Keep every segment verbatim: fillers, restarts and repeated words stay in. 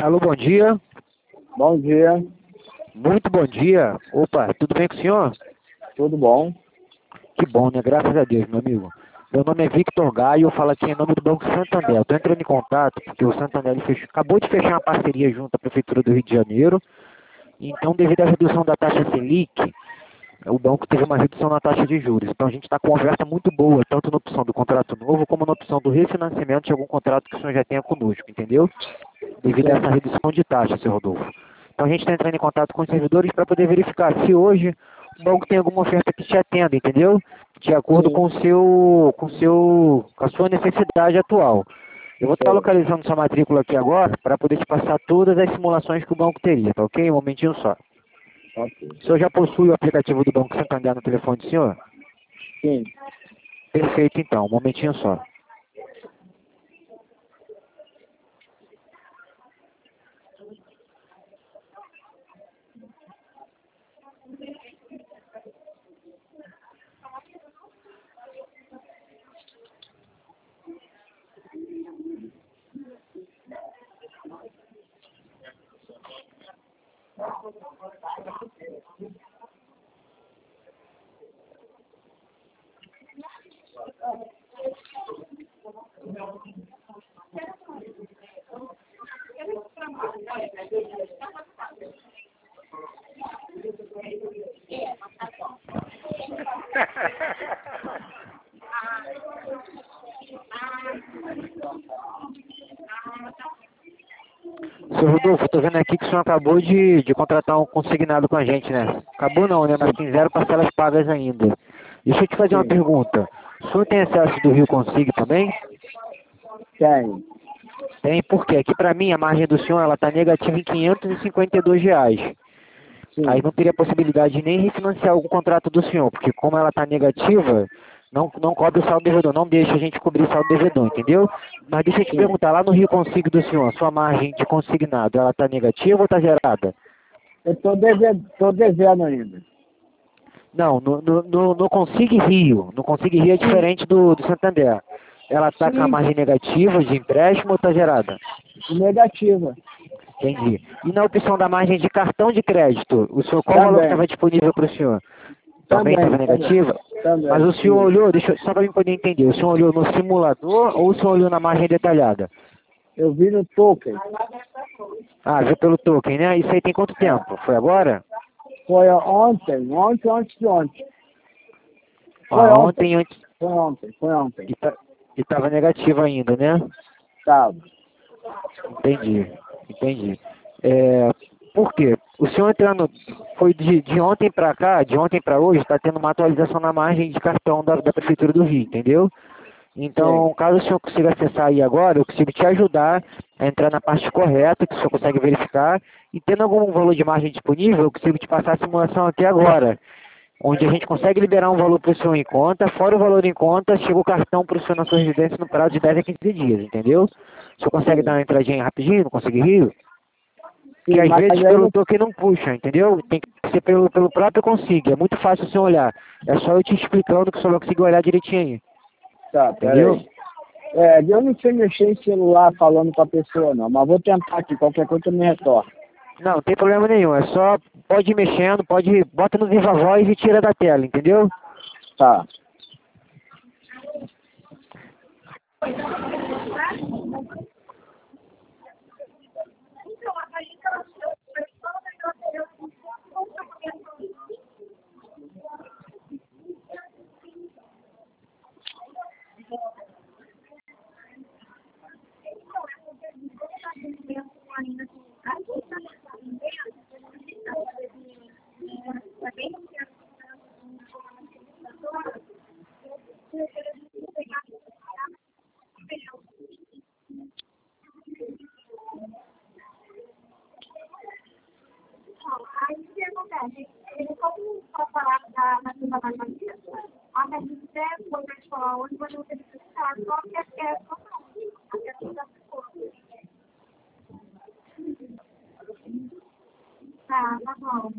Alô, bom dia. Bom dia. Muito bom dia. Opa, tudo bem com o senhor? Tudo bom? Que bom, né? Graças a Deus, meu amigo. Meu nome é Victor Gaio, eu falo aqui em nome do Banco Santander. Eu estou entrando em contato porque o Santander ele fechou, acabou de fechar uma parceria junto à Prefeitura do Rio de Janeiro. Então, devido à redução da taxa Selic, o banco teve uma redução na taxa de juros. Então, a gente está com uma oferta muito boa, tanto na opção do contrato novo, como na opção do refinanciamento de algum contrato que o senhor já tenha conosco, entendeu? Devido a essa redução de taxa, seu Rodolfo. Então, a gente está entrando em contato com os servidores para poder verificar se hoje o banco tem alguma oferta que te atenda, entendeu? De acordo Sim. com o seu, com o seu, com a sua necessidade atual. Eu vou estar Sei. localizando sua matrícula aqui agora para poder te passar todas as simulações que o banco teria, tá ok? Um momentinho só. Ok. O senhor já possui o aplicativo do Banco Santander no telefone do senhor? Sim. Perfeito, então. Um momentinho só. Seu Rodolfo, estou vendo aqui que o senhor acabou de, de contratar um consignado com a gente, né? Acabou não, né? Mas tem zero parcelas pagas ainda. Deixa eu te fazer uma Sim. pergunta. O senhor tem acesso do Rio Consigo também? Tem. Tem, por quê? Aqui para mim a margem do senhor ela está negativa em quinhentos e cinquenta e dois reais. Aí Sim. não teria possibilidade de nem refinanciar algum contrato do senhor, porque como ela está negativa, não, não cobre o saldo devedor, não deixa a gente cobrir o saldo devedor, entendeu? Mas deixa eu te Sim. perguntar, lá no Rio Consigo do senhor, a sua margem de consignado, ela está negativa ou está gerada? Eu tô devendo, tô devendo ainda. Não, no, no, no, no Consigue Rio, no Consigue Rio é diferente do, do Santander. Ela está com a Sim. margem negativa de empréstimo ou está gerada? Negativa. Entendi. E na opção da margem de cartão de crédito, o senhor, qual o valor que Também. estava disponível para o senhor? Também estava Também. Também. negativa? Mas Também. o senhor Isso. olhou, deixa, eu- só para eu poder entender, o senhor olhou no simulador ou o senhor olhou na margem detalhada? Eu vi no token. Ah, viu pelo token, né? Isso aí tem quanto É. tempo? Foi agora? Foi ontem. Ontem, antes de ontem. Foi Ah, ontem. ontem antes. Foi ontem. Foi ontem. E tá, estava negativo ainda, né? Tava. Entendi, entendi. É, por quê? O senhor entrando, foi de, de ontem para cá, de ontem para hoje, está tendo uma atualização na margem de cartão da, da Prefeitura do Rio, entendeu? Sim. Então, caso o senhor consiga acessar aí agora, eu consigo te ajudar a entrar na parte correta, que o senhor consegue verificar, e tendo algum valor de margem disponível, eu consigo te passar a simulação aqui agora, onde a gente consegue liberar um valor para o senhor em conta, fora o valor em conta, chega o cartão para o senhor na sua residência no prazo de dez a quinze dias, entendeu? O senhor consegue dar Sim. uma entradinha rapidinho, não consegue rir? Que Sim, às mas vezes aí pelo não toque não puxa, entendeu? Tem que ser pelo, pelo próprio consigo, é muito fácil o senhor olhar. É só eu te explicando que o senhor vai conseguir olhar direitinho aí, tá, entendeu? peraí. É, eu não sei mexer em celular falando com a pessoa não, mas vou tentar aqui, qualquer coisa eu me retorno. Não, não tem problema nenhum, é só pode ir mexendo, pode ir, bota no Viva Voz e tira da tela, entendeu? Tá. Aí o que acontece? Ele como só falar da nativa da magia, a magia é coisa de falar onde você tem que ficar, só que é é só a questão da pessoa. Tá, tá bom.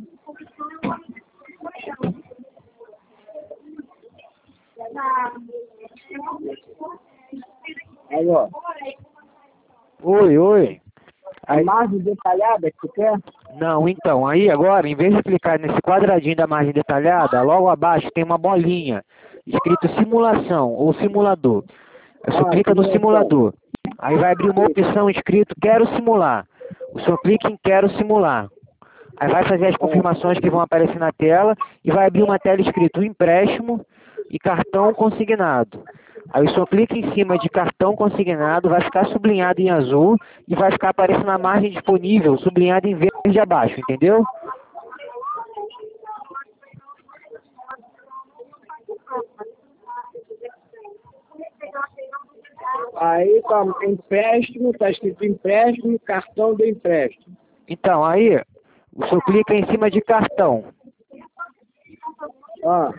Tá. Alô? Oi, oi. A margem detalhada que tu quer? Não, então, aí agora, em vez de clicar nesse quadradinho da margem detalhada, logo abaixo tem uma bolinha escrito simulação ou simulador. Aí você Ah, clica no simulação. simulador. Aí vai abrir uma opção escrito quero simular. O senhor clica em quero simular. Aí vai fazer as confirmações que vão aparecer na tela e vai abrir uma tela escrito empréstimo e cartão consignado. Aí o senhor clica em cima de cartão consignado, vai ficar sublinhado em azul e vai ficar aparecendo a margem disponível, sublinhado em verde abaixo, entendeu? Aí tá empréstimo, tá escrito empréstimo, cartão do empréstimo. Então, aí o senhor clica em cima de cartão. Ah,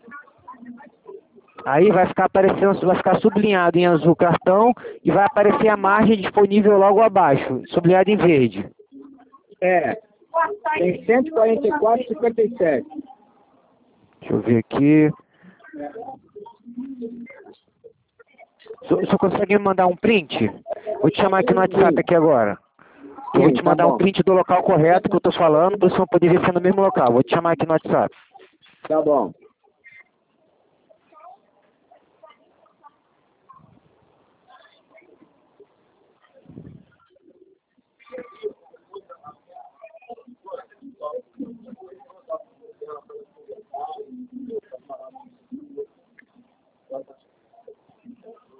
Aí vai ficar aparecendo, vai ficar sublinhado em azul cartão e vai aparecer a margem disponível logo abaixo, sublinhado em verde. é. Tem cento e quarenta e quatro vírgula cinquenta e sete. Deixa eu ver aqui. O senhor o senhor consegue me mandar um print? Vou te chamar aqui no WhatsApp aqui agora. Eu vou Sim, te tá mandar um bom. print do local correto que eu estou falando, para o senhor poder ver se é no mesmo local. Vou te chamar aqui no WhatsApp. Tá bom.